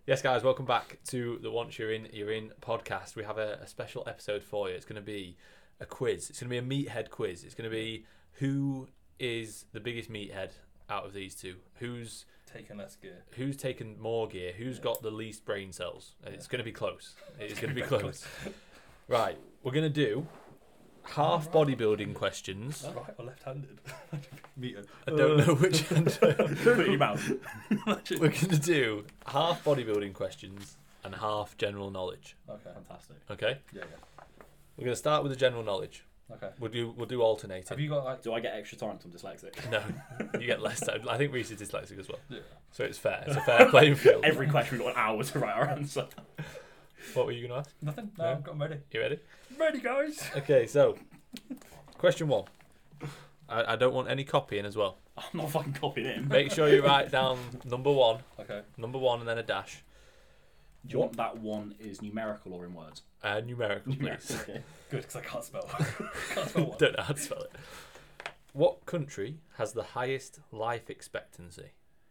Yes, guys, welcome back to the Once You're In podcast. We have a special episode for you. It's going to be a quiz. It's going to be a meathead quiz. It's going to be who is the biggest meathead out of these two? Who's taken less gear? Who's taken more gear? Who's got the least brain cells? It's going to be close. It's going to be close. Right, we're going to do half bodybuilding questions. Right or left-handed? Meter. I don't know which hand. Put it in your mouth. We're going to do half bodybuilding questions and half general knowledge. Okay. Fantastic. Okay? Yeah. We're going to start with the general knowledge. Okay. We'll do alternating. Have you got like? Do I get extra time? 'Cause I'm dyslexic. No, you get less time. I think Reese is dyslexic as well, Yeah. so it's fair. It's a fair playing field. Every question we've got an hour to write our answer. What were you going to ask? Nothing. No, No? I've got 'em ready. You ready? Ready, guys. Okay, so question 1. I don't want any copying as well. I'm not fucking copying in. Make sure you write down number 1, Okay. and then a dash. Do you want that one is numerical or in words? Numerical, please. Okay. Good, because I can't spell. Can't spell one. Don't know how to spell it. What country has the highest life expectancy?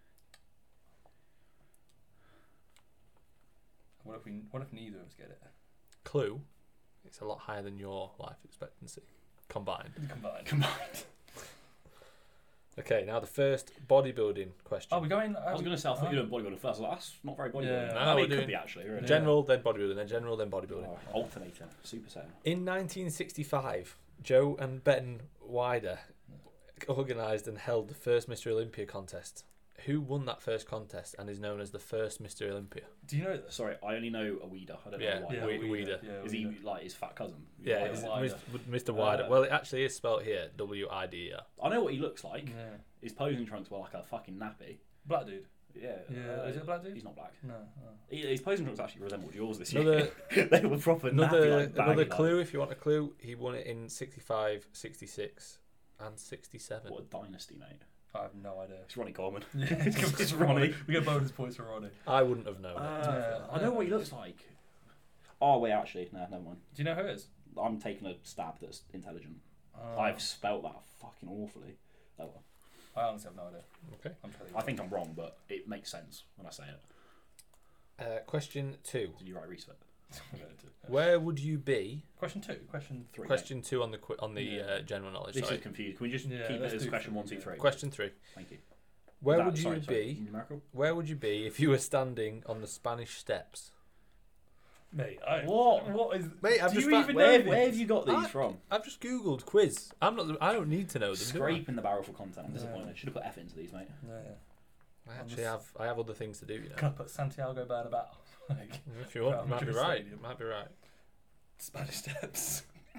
What if neither of us get it? Clue: it's a lot higher than your life expectancy combined. Combined. Okay, now the first bodybuilding question. Oh, we're going. I was going to say, I thought you were doing bodybuilding first. I was like, that's not very bodybuilding. Yeah. No, I mean, we're it could doing be actually. Really. General, then bodybuilding, then general, then bodybuilding. Oh, alternator. Super Saiyan. In 1965, Joe and Ben Wider organised and held the first Mr. Olympia contest. Who won that first contest and is known as the first Mr. Olympia? Do you know this? Sorry, I only know a weeder. I don't Yeah, know why. yeah. Weeder. Is he like his fat cousin? Yeah, Wider? it's Wider. Mr. Wider. Well, it actually is spelled here, W-I-D-E-R. I know what he looks like. Yeah. His posing trunks were like a fucking nappy. Black dude. Yeah. Yeah. Is it a black dude? He's not black. No. His posing trunks actually resembled yours this Another- year. They were proper nappy, like, Another baggy, clue, if you want a clue, he won it in 65, 66 and 67. What a dynasty, mate. I have no idea. It's Ronnie Coleman. It's Ronnie. We get bonus points for Ronnie. I wouldn't have known it. I know what he looks like. Oh, wait, actually, no, never mind. Do you know who it is? I'm taking a stab that's intelligent. Oh. I've spelt that fucking awfully. Oh, well. I honestly have no idea. Okay. I'm telling you. I think I'm wrong, but it makes sense when I say it. Question 2. Did you write research? I'm going to. Where would you be? Question 2. Question 3. Question 2 on the Yeah. General knowledge. This Sorry. is confused. Can we just Yeah, keep let's it as do question three, 1, 2, yeah. 3? Question 3. Thank you. Where That- would you sorry, be? Numerical? Where would you be if you were standing on the Spanish Steps? Mate, what is? Mate, I've do just you found- even Where, know where this? have you got these I- from? I've just googled quiz. I don't need to know them. do I? Scraping the barrel for content. I'm Yeah. disappointed. Should have put effort into these, mate. Yeah. I actually have other things to do. You Can I know. put Santiago Bernabeu? Like If you want, Well, might be Madrid right. Stadium. Might be right. Spanish Steps.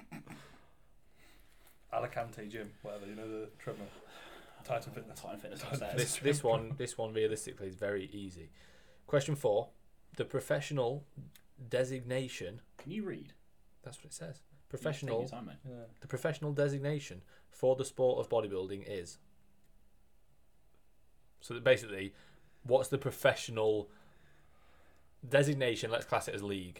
Alicante Gym, whatever. You know the treadmill. Titan Fitness. Titan Fitness Titan upstairs. This one realistically is very easy. Question 4. The professional designation. Can you read? That's what it says. Take Professional. your time, mate. Yeah. The professional designation for the sport of bodybuilding is. So that basically, what's the professional designation? Let's class it as league.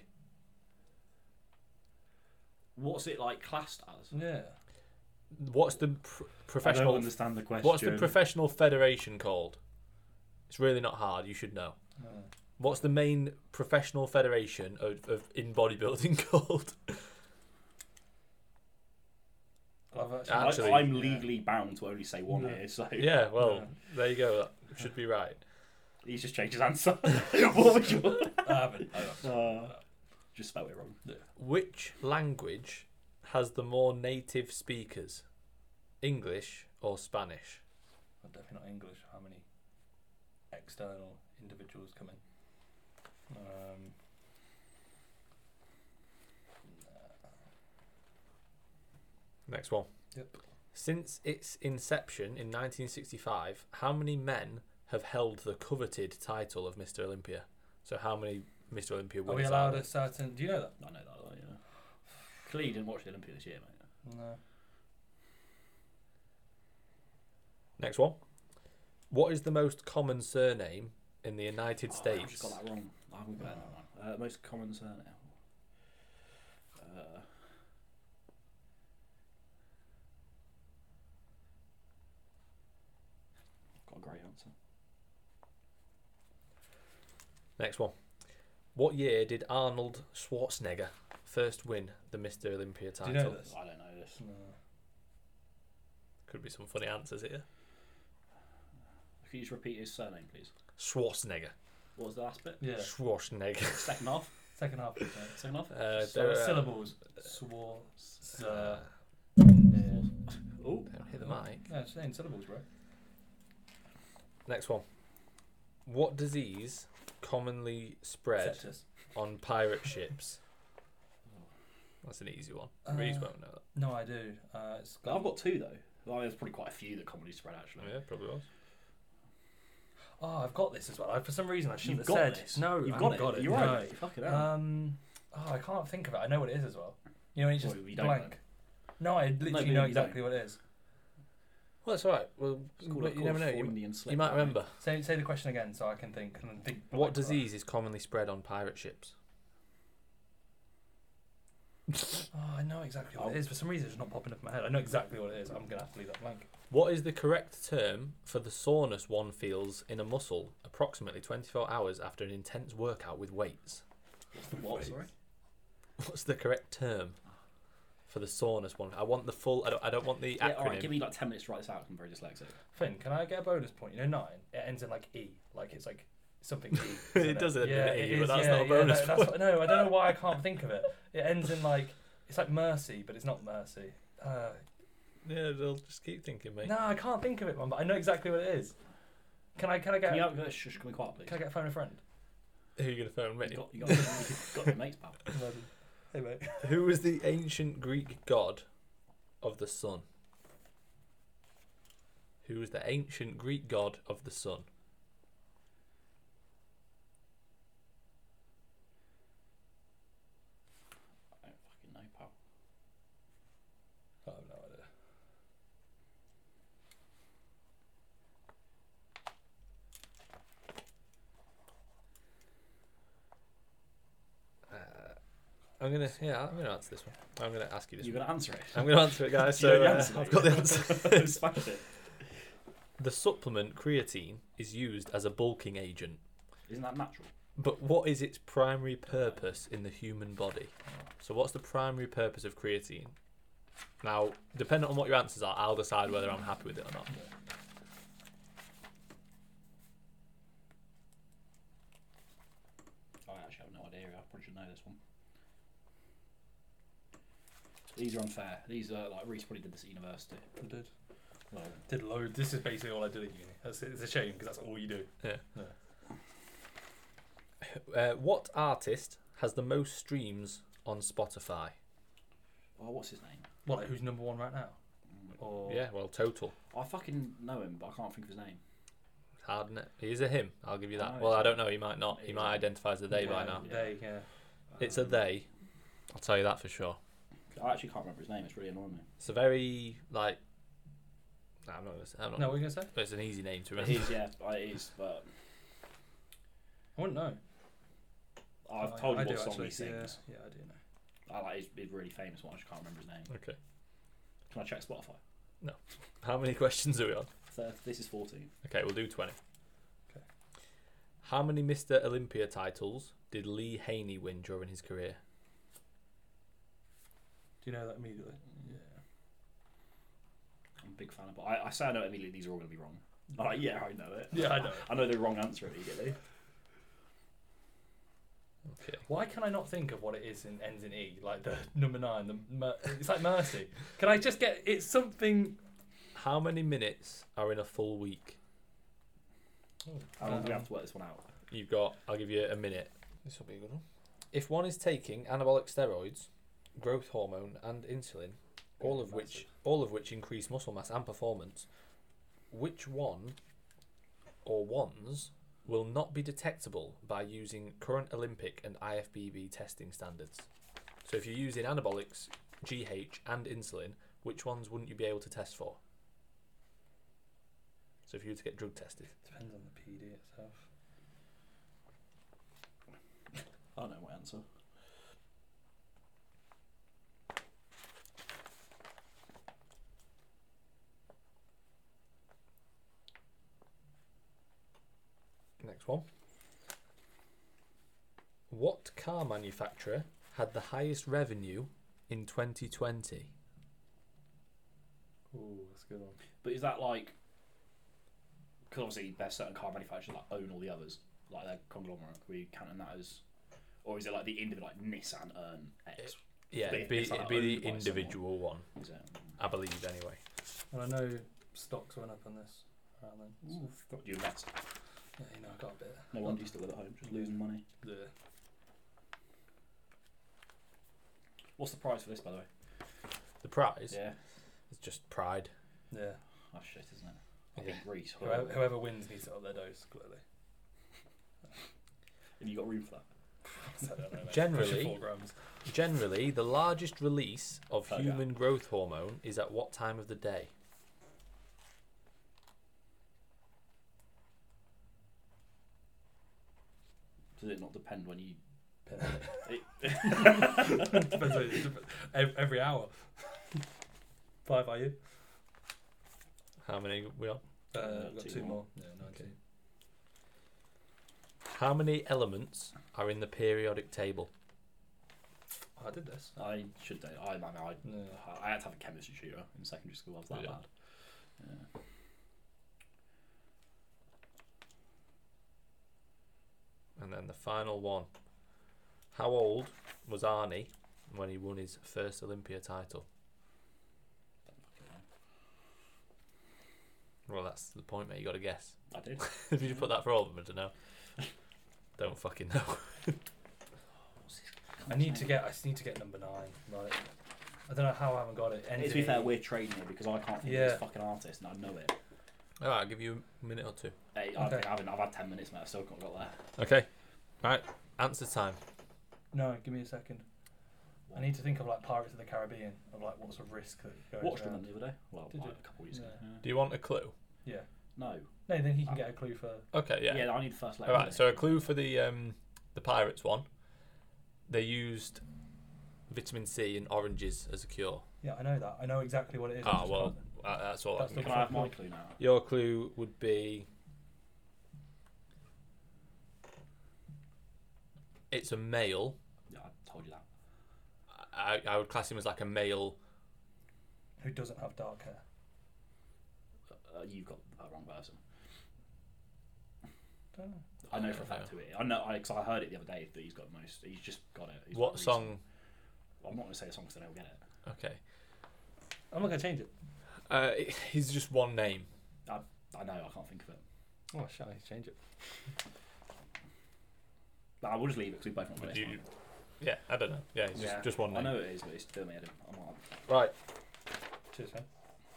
What's it like classed as? Yeah. What's the professional? understand the question. What's the professional federation called? It's really not hard. You should know. Yeah. What's the main professional federation of in bodybuilding called? Actually- I'm legally bound to only say one Yeah. here, so Yeah, well, Yeah. there you go. That should be right. he's just changed his answer. What would you? I haven't. Just spelled it wrong. Which language has the more native speakers? English or Spanish? I'm definitely not English. How many external individuals come in? Next one. Yep. Since its inception in 1965, how many men have held the coveted title of Mr. Olympia? So how many Mr. Olympia Are winners we allowed there? a certain? Do you know that? I know that. Yeah. Clearly, you didn't watch the Olympia this year, mate. No. Next one. What is the most common surname in the United I've States? just got that wrong. I'm better than that one. Most common surname. Got a great answer. Next one. What year did Arnold Schwarzenegger first win the Mr. Olympia Do title? you know this? I don't know this. No. Could be some funny answers here. Can you just repeat his surname, please? Schwarzenegger. What was the last bit? Yeah. Schwarzenegger. Second half. Second half. Okay. Second half. There are, Syllables. Swartz. uh, Oh. Don't hit the mic. Yeah, it's saying syllables, bro. Next one. What disease commonly spread Sepsis. on pirate ships? That's an easy one. Reese won't know that. No, I do. It's I've got two though. Well, there's probably quite a few that commonly spread actually. Yeah, probably was. Oh, I've got this as well. For some reason, I shouldn't You've have got said. this. No, You've I got haven't it. You're right. No. Mate. Fucking hell. I can't think of it. I know what it is as well. You know, when you just Well, you don't blank. No, I literally but know you exactly what it is. Well, that's all right. Well, It's called- but you called never know. Freudian slip, You might right? remember. Say the question again, so I can think. And think What disease is commonly spread on pirate ships? Oh, I know exactly what it is. For some reason, it's not popping up in my head. I know exactly what it is. I'm gonna have to leave that blank. What is the correct term for the soreness one feels in a muscle approximately 24 hours after an intense workout with weights? What? Sorry. What's the correct term for the soreness one? I want the full. I don't want the Yeah, acronym. all right. Give me like 10 minutes to write this out. I'm very dyslexic. Finn, can I get a bonus point? You know, 9. It ends in like E, like it's like something E. isn't It does end in yeah, E, it but is, that's yeah, not a yeah, bonus no, that's no, I don't know why I can't think of it. It ends in like it's like mercy, but it's not mercy. Yeah, they'll just keep thinking, mate. No, I can't think of it, man. But I know exactly what it is. Can I get? Can you have, shush, can we quiet, please? Can I get a phone a friend? Who are you gonna phone, mate? You've got your mates, pal. Hey mate. Who was the ancient Greek god of the sun? Who was the ancient Greek god of the sun? I don't fucking know, pal. I have no idea. I'm gonna answer this one. I'm gonna ask you this You're one. going to answer it? I'm gonna answer it, guys. You So know the answer, I've mate. got the answer. Smash it. The supplement creatine is used as a bulking agent, Isn't that natural? but what is its primary purpose in the human body? So, what's the primary purpose of creatine? Now, depending on what your answers are, I'll decide whether I'm happy with it or not. I actually have no idea. I probably should know this one. These are unfair. These are like Reese probably did this at university. I did. Well, Did load. This is basically all I did at uni. It's a shame because that's all you do. What artist has the most streams on Spotify? oh, what's his name? What? Like, who's number 1 right now? Or Yeah, well, total. I fucking know him, but I can't think of his name. Hard, isn't it? He is a him. I'll give you that. Oh, Well, is I it? don't know. He might not. He Is might it? identify as a they by Yeah. now. They, yeah. It's a they. I'll tell you that for sure. I actually can't remember his name. It's really annoying me. It's a very like. Nah, I'm not gonna say. I'm not. No, what were you gonna say? But it's an easy name to It remember. is, yeah, it is. But I wouldn't know. I've told you I what do song actually, he sings. Yeah, I do know. I like he's really famous one. I just can't remember his name. Okay. Can I check Spotify? How many questions are we on? This is 14. Okay, we'll do 20. Okay. How many Mr. Olympia titles did Lee Haney win during his career? Do you know that immediately? Yeah. I'm a big fan of. But I say I know it immediately. These are all going to be wrong. I'm like, yeah, I know it. Yeah, I know. I know the wrong answer immediately. Okay. Why can I not think of what it is and ends in E? Like the number 9. It's like Mercy. Can I just get? It's something. How many minutes are in a full week? How long do we have to work this one out? You've got. I'll give you a minute. This will be a good one. If one is taking anabolic steroids, growth hormone, and insulin, all of which increase muscle mass and performance, which one or ones will not be detectable by using current Olympic and IFBB testing standards? So if you're using anabolics, GH, and insulin, which ones wouldn't you be able to test for? So if you were to get drug tested. Depends on the PD itself. I don't know my answer. Next one. What car manufacturer had the highest revenue in 2020? Ooh, that's a good one. But is that like? Because obviously there's certain car manufacturers that own all the others, like they're conglomerate. Are we counting that as, or is it like the individual, like Nissan earn X? Yeah, But it'd be it's like the owned by individual one, Is it? I believe, anyway. And I know stocks went up on this around then. Ooh, you invest. Yeah, you know, I got a bit. No wonder you still live at home, just losing money. Yeah. What's the price for this, by the way? The prize Yeah. is just pride. Yeah. Oh shit, isn't it? I Yeah. think Greece. Whoever wins needs to up their dose, clearly. And you got room for that? I don't know, mate. Generally- Pushing 4 grams. Generally, the largest release of Oh, yeah. human growth hormone is at what time of the day? Does it not depend when you? Depends on every hour. 5 are you? How many we on? We've got two 2 more. more. Yeah, 19. How many elements are in the periodic table? Oh, I did this. I should do. I Yeah. had to have a chemistry tutor in secondary school. I was that Yeah. bad. Yeah. And then the final one. How old was Arnie when he won his first Olympia title? Well, that's the point, mate. You got to guess. I did. If you put that for all of them, I don't know. Don't fucking know. I need to get number 9. Like, I don't know how I haven't got it. To be fair, we're trading it because I can't think of Yeah. this fucking artist and I know it. All right, I'll give you a minute or two. Hey, Okay. I've had 10 minutes, mate. I've still not got there. Okay. Right. Answer time. No, give me a second. I need to think of like Pirates of the Caribbean, of like what's a risk that goes Watched around. them the other day. Well, Did like you? a couple of weeks ago. Yeah. Do you want a clue? Yeah. No. No, then he can get a clue for. Okay. Yeah. Yeah, I need the first letter. All right. So a clue for the Pirates one. They used vitamin C in oranges as a cure. Yeah, I know that. I know exactly what it is. I'm Ah, just well, trying that's all. That's I the can Can give I you. have my clue now? Your clue would be. It's a male. Yeah, I told you that. I would class him as like a male. who doesn't have dark hair. You've got the wrong person. Don't know. I know for a fact who it is. I know because I heard it the other day that he's got the most. He's just got it. He's What got song? recent- Well, I'm not going to say a song because I don't get it. Okay. I'm not gonna change it. He's just one name. I know. I can't think of it. Oh, shall I change it? But I will just leave it because we both not got Would it. you? Yeah, I don't know. Yeah, it's Yeah. just one I name. know it is, but it's still made it. I'm not. Right. Cheers, man.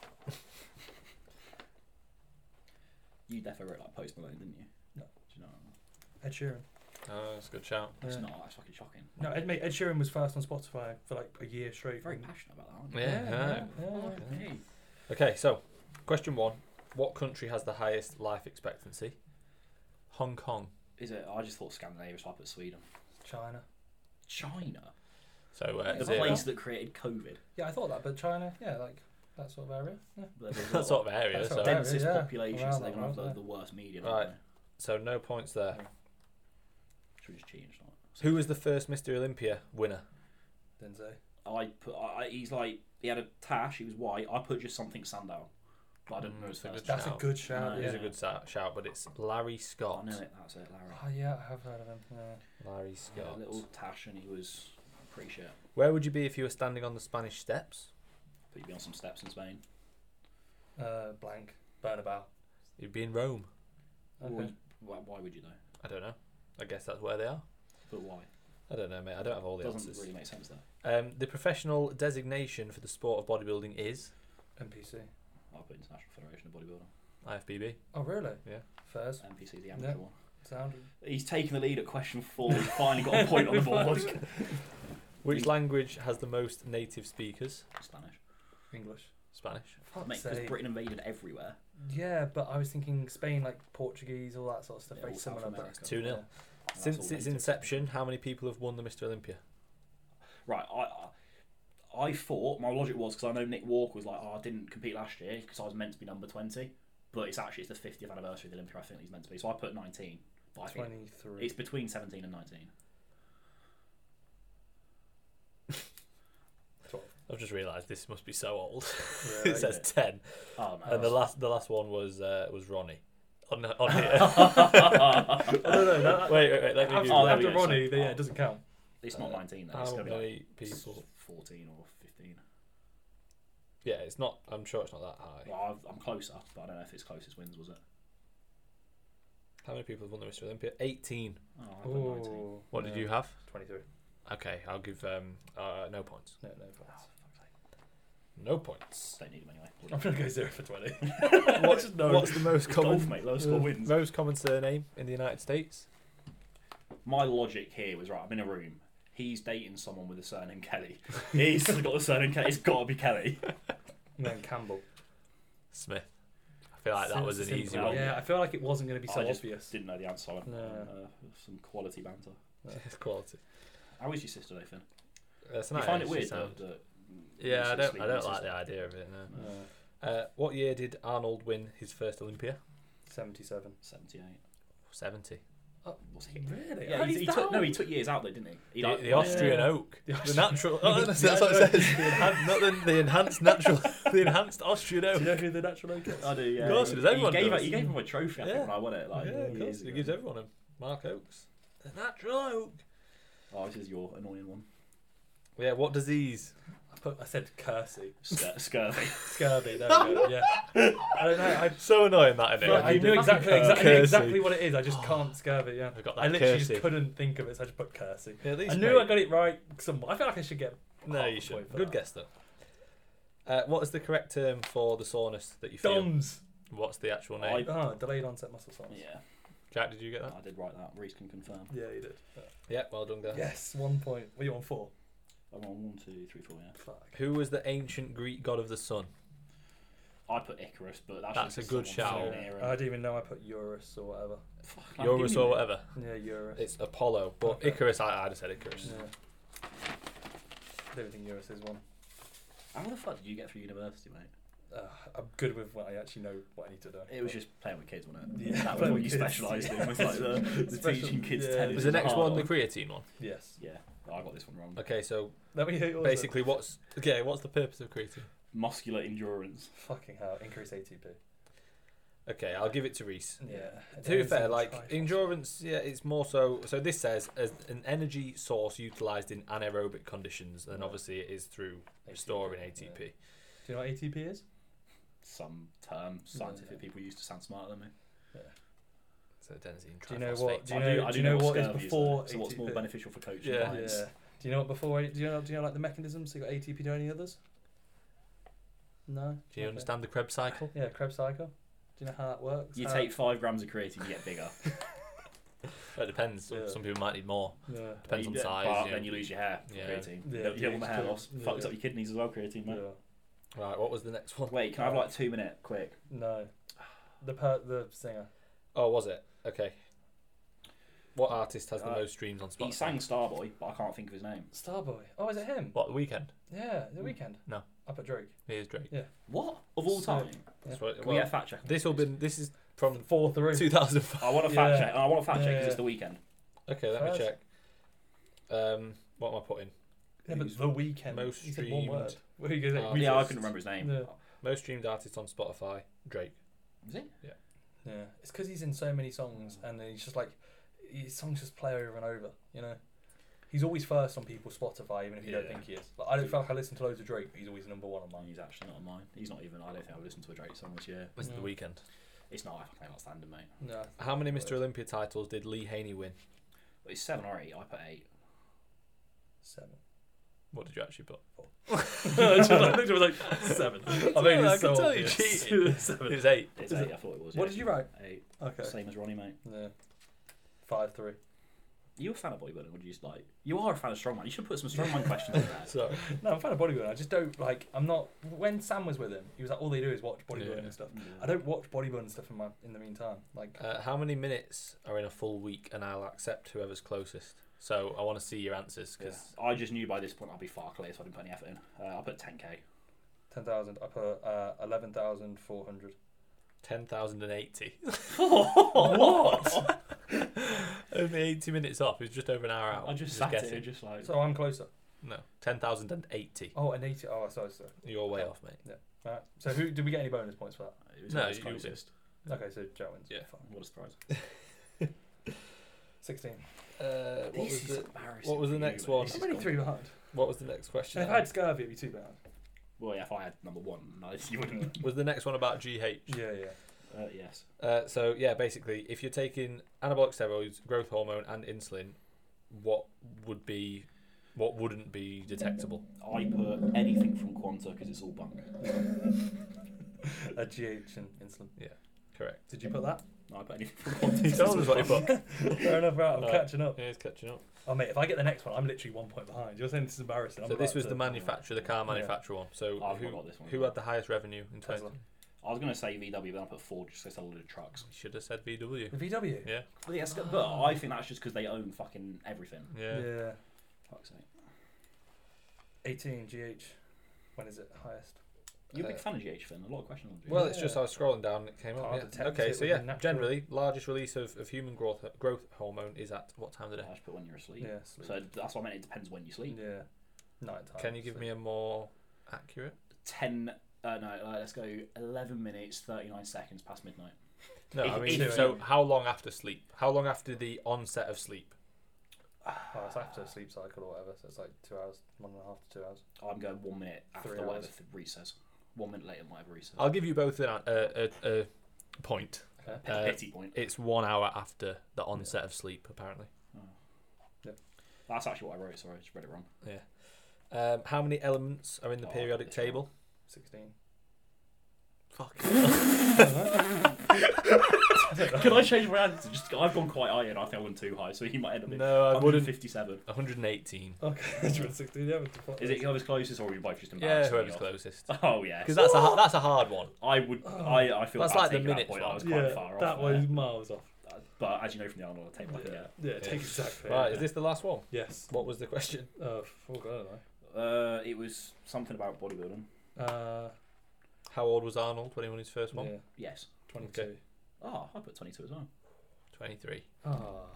You definitely wrote like Post Malone, didn't you? No. Do you know? Ed Sheeran. Oh, that's a good shout. It's Yeah. not. It's fucking shocking. No, Ed Sheeran was first on Spotify for like a year straight. Very and- passionate about that, aren't you? Yeah. yeah. Hey. Okay, so question 1. What country has the highest life expectancy? Hong Kong. Is it? I just thought Scandinavia, so I put Sweden. China. China, So the zero. place that created COVID, Yeah, I thought that, but China, yeah, like that sort of area. Yeah. that sort of area. That So, sort of densest yeah. population, Around so they're that gonna have world, the worst media. Right. Right. so no points there. Should we just cheat? Not? Who was the first Mr. Olympia winner? Denze. He's like he had a tash. He was white. I put just something Sandow, but I didn't know his That's a first. good That's a shout. good shout. No, It Yeah. is a good shout, but it's Larry Scott. I knew it. That's it, Larry. Oh yeah, I have heard of him. Yeah. Larry He had Scott. a little tash, and he was pretty shit. Where would you be if you were standing on the Spanish steps? But you'd be on some steps in Spain. Blank. Bernabeu. You'd be in Rome. Okay. Why would you though? I don't know. I guess that's where they are. But why? I don't know, mate. I don't have all the Doesn't answers. really make sense though. The professional designation for the sport of bodybuilding is NPC. I put International Federation of Bodybuilding. IFBB. Oh really? Yeah. Fairs. NPC, the amateur Yeah. one. Sounded. He's taking the lead at question 4. He's finally got a point on the board. Which language has the most native speakers? Spanish. English. Spanish. Fuck's Mate, because sake. Britain invaded everywhere. Yeah, but I was thinking Spain, like Portuguese, all that sort of stuff. Yeah, very all South similar. But America. 2-0. yeah. And that's Since all its native. inception, how many people have won the Mr. Olympia? Right, I thought my logic was because I know Nick Walker was like, oh, I didn't compete last year because I was meant to be number 20, but it's the 50th anniversary of the Olympia. I think he's meant to be, so I put 19. But I think 23. it's between 17 and 19. I've just realised this must be so old. Yeah, It says 10, Oh no. and the last one was Ronnie. On here. Oh, no, that, wait. Let me after, do Oh, there after we go, Ronnie, so- yeah, it doesn't count. It's not 19 though. How It's gonna be like many people? 14 or 15. Yeah, it's not. I'm sure it's not that high. Well, I'm closer, but I don't know if it's closest wins, was it? How many people have won the Mr. Olympia? 18. Oh, I put 19. Ooh, What did yeah. you have? 23. Okay, I'll give no points. No points. No points. Don't need them anyway. I'm gonna go 0 for 20. What's the most It's common? golf, mate. Lowest score wins. Most common surname in the United States? My logic here was right. I'm in a room. He's dating someone with the surname Kelly. He's got the surname Kelly. It's got to be Kelly. And then Campbell. Smith. I feel like that was an Simple. easy one. Yeah, I feel like it wasn't going to be so I just obvious. didn't know the answer. No. Some quality banter. It's quality. How is your sister, though, Finn? That's You nice. find it She weird sound- that Yeah, I you don't. sleep I with don't your like the sister? idea of it. No. No. What year did Arnold win his first Olympia? 77. 78. 70. Was he? Really? Yeah, he took, no, he took years out though, didn't he? He like, The Austrian yeah. oak. The The natural. Oh, that's Yeah, what I it know. says. Not the enhanced natural. The enhanced Austrian Do oak. you know who the natural oak is? I do, yeah. Of course, does everyone he does. gave him a trophy, I think, Yeah. when I won it. Like, Yeah, of years course. He ago. gives everyone a Mark Oakes. The natural oak. Oh, this is your annoying one. Yeah. What disease? I said Kersey. Scurvy. Scurvy, there we go. Yeah. I don't know. So annoying that, isn't it? I You knew did exactly, fucking exactly, Kersey. exactly what it is. I just can't scurvy. Yeah. I got that I literally Kersey. just couldn't think of it, so I just put Kersey. Yeah, at least I knew mate. I got it right. I feel like I should get. No, half you a should. point for Good that. guess though. What is the correct term for the soreness that you feel? DOMS. What's the actual name? Oh, delayed onset muscle soreness. Yeah, Jack, did you get that? I did write that. Reese can confirm. Yeah, you did. Yeah, well done, guys. Yes, 1 point. Were you on 4? I'm on 1, 2, 3, 4. Yeah. Fuck. Who was the ancient Greek god of the sun? I put Icarus, but That's just a good someone shout. thrown here I and- didn't even know I put Eurus or whatever. Fuck, I'm Eurus giving or you- whatever. Yeah, Eurus. It's Apollo, but Okay. Icarus, I'd have said Icarus. Yeah. I don't think Eurus is one. How the fuck did you get through university, mate? I'm good with what I actually know what I need to do. It was just playing with kids, wasn't it? Yeah, That was playing what with you kids, specialised yeah. in. Was like the Special- teaching kids yeah. tennis. Was the next one the hard. creatine one? Yes. Yeah, I got this one wrong. Okay, so Let me hear yours. basically, what's the purpose of creatine? Muscular endurance. Fucking hell, increase ATP. Okay, I'll give it to Reese. Yeah. To be fair, like endurance, yeah, it's more so. So this says as an energy source utilized in anaerobic conditions, and Yeah. obviously it is through restoring ATP. Do you know what ATP is? Some term scientific Yeah. people used to sound smarter than me. So adenosine Do you know triphosphate. what? Do you I know? I do you know what what is scurvy before though. So what's more ATP? beneficial for coaching Yeah. clients? Yeah. Do you know what before? Do you know like the mechanisms? So you got ATP. Do you know any others? No. Do you Okay. understand the Krebs cycle? Yeah, Krebs cycle. Do you know how that works? You How- take 5 grams of creatine, you get bigger. It depends. Some, Yeah. some people might need more. Yeah. Depends on Yeah, size. But you then know. you lose your hair. Yeah. Creatine. Yeah, you don't want the hair true. loss. Yeah. Fucks up your kidneys as well. Creatine, mate. Yeah. Right, what was the next one? Wait, can I have like 2 minute quick? No. The singer. Oh, was it? Okay. What artist has the Uh, most streams on Spotify? He sang Starboy, but I can't think of his name. Starboy. Oh, is it him? What, The Weeknd? Yeah, The Weeknd. No. I put Drake. He is Drake. What of all So- time? That's what, Can we well, get a fact check? this is from 4-3. 2005. I want a fact Yeah. check. I want a fact check because Yeah. it's the weekend. Okay, let me First. check. What am I putting? Yeah, but The Weeknd. Most He said one streamed word. What are you gonna say? artist. We Yeah, I just- couldn't remember his name. Yeah. Most streamed artist on Spotify, Drake. Was it? Yeah, it's because he's in so many songs, and he's just like his songs just play over and over. You know, he's always first on people's Spotify, even if you don't Yeah. think he is. Like, I don't feel like I listen to loads of Drake, but he's always number one on mine. He's actually not on mine. He's not even. I don't think I've listened to a Drake song this year. This is The Mm. Weekend. It's not. I fucking not standing, mate. No, How many Mr. Olympia titles did Lee Haney win? But it's 7 or 8. I put 8. 7. What did you actually put? I looked at it was like 7. I mean, I it's can so tell you obvious. cheated. It 7. was 8. It's Is 8. it- I thought it was. What yeah. did you write? 8. Okay. Same as Ronnie, mate. Yeah. 5-3. Are you a fan of bodybuilding? Or do you just like? You are a fan of strongman. You should put some strongman questions in there. Sorry. No, I'm a fan of bodybuilding. I just don't like. I'm not. When Sam was with him, he was like, all they do is watch bodybuilding Yeah. and stuff. I don't watch bodybuilding stuff in the meantime. Like, How many minutes are in a full week, and I'll accept whoever's closest. So I want to see your answers Yeah. because I just knew by this point I'd be far clear, so I didn't put any effort in. I put 10k. 10,000. I put 11,400. 10,080. What? Only 80 minutes off. It was just over an hour out. I just sat guessing. here, just like. So I'm closer. No, 10,080. Oh, an 80. Oh, sorry. You're way off, mate. Right. So who did we get any bonus points for that? It was No, always you closest. Okay, so Joe wins. Yeah. Fine. What a surprise. 16. What was the next one? I'm only 3 behind. What was the next question? If I had scurvy, it'd be 2 behind. Well, yeah, if I had number 1, no, you wouldn't. Was the next one about GH? Yeah. Yes. So yeah, basically, if you're taking anabolic steroids, growth hormone, and insulin, what wouldn't be detectable? I put anything from Quanta because it's all bunk. A GH and insulin. Correct. Did you put that? No, I put anything from Quanta. He told us what he put. Fair enough, right, I'm Right. catching up. Yeah, he's catching up. Oh, mate, if I get the next one, I'm literally 1 point behind. You're saying this is embarrassing. I'm So this about was to- the manufacturer, the car manufacturer one. So I've not got this one. who had the highest revenue in Tesla. 20? I was going to say VW, but I put Ford just because they sell a lot of trucks. You should have said VW. The VW? Yeah. Well, yes, but I think that's just because they own fucking everything. Yeah. Fuck's sake. 18 GH. When is it highest? You're a big fan of GH, Finn. A lot of questions on GH. Well, it's just I was scrolling down and it came up. Hard Yeah. to detect Okay, it so with yeah, the natural- generally largest release of human growth hormone is at what time of the I day? just put when you're asleep. Yeah, sleep. So that's what I meant. It depends when you sleep. Yeah. Night time. Can you give me a more accurate? 10. Let's go. 11 minutes 39 seconds past midnight. No, I mean, If- so how long after sleep? How long after the onset of sleep? Oh, it's after a sleep cycle or whatever, so it's like 2 hours, 1.5 to 2 hours. I'm going 1 minute after 3 whatever hours. Reese says. 1 minute later, whatever Reese says. I'll give you both a point. Okay. Petty point. It's 1 hour after the onset of sleep, apparently. That's actually what I wrote. Sorry, I just read it wrong. How many elements are in the Oh, periodic it's wrong. table? 16. Fuck. Can I change my answer? Just I've gone quite high, and I think I went too high, so you might end up. No, I wouldn't. 157. 118. Okay, you went 16. Yeah, Is it whoever's closest, or are we both just Yeah, embarrassed? whoever's closest. Oh yeah. Because that's a hard one. I would. I feel That's bad like the taking that minutes point. one. I was quite far off. that there. was miles off. But as you know from the Arnold table, I can get. Yeah, take exactly. Right, is this the last one? Yes. What was the question? Oh, God, I don't know. It was something about bodybuilding. How old was Arnold when he won his first one? Yeah, Yes. 22. Okay. Oh, I put 22 as well. 23. Ah.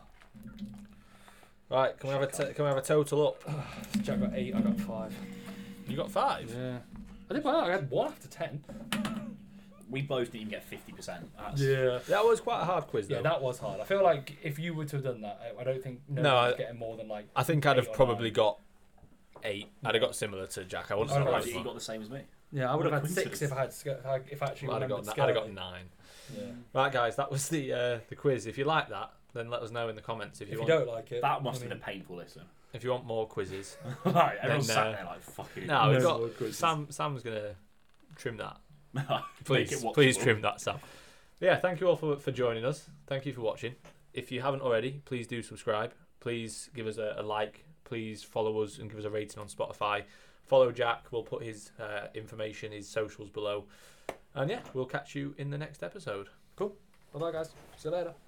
Right, can we have a total up? Jack got 8, I got 5. You got 5. Yeah. I did well, I had 1 after 10. We both didn't even get 50%. That's, Yeah. That was quite a hard quiz, though. Yeah, that was hard. I feel like if you were to have done that, I don't think No, one's I- getting more than like. I think I'd 8 have or probably 9. got 8. I'd have got similar to Jack. I wouldn't Oh, have right, got Right, you as got much. the same as me. Yeah, I would have What had a 6 if I had if I actually I'd have remembered got 9. Scurvy. Yeah. Right, guys, that was the quiz. If you like that, then let us know in the comments. If If you you want, don't like it, That must I have been mean, a painful listen. if you want more quizzes, Right, everyone's Then, sat there like, fucking. no, we've No more got quizzes. Sam's gonna trim that. Make Please, it please watchable. trim that, Sam. Yeah, thank you all for joining us. Thank you for watching. If you haven't already, please do subscribe. Please give us a like. Please follow us and give us a rating on Spotify. Follow Jack. We'll put his information, his socials below. And yeah, we'll catch you in the next episode. bye, guys. See you later.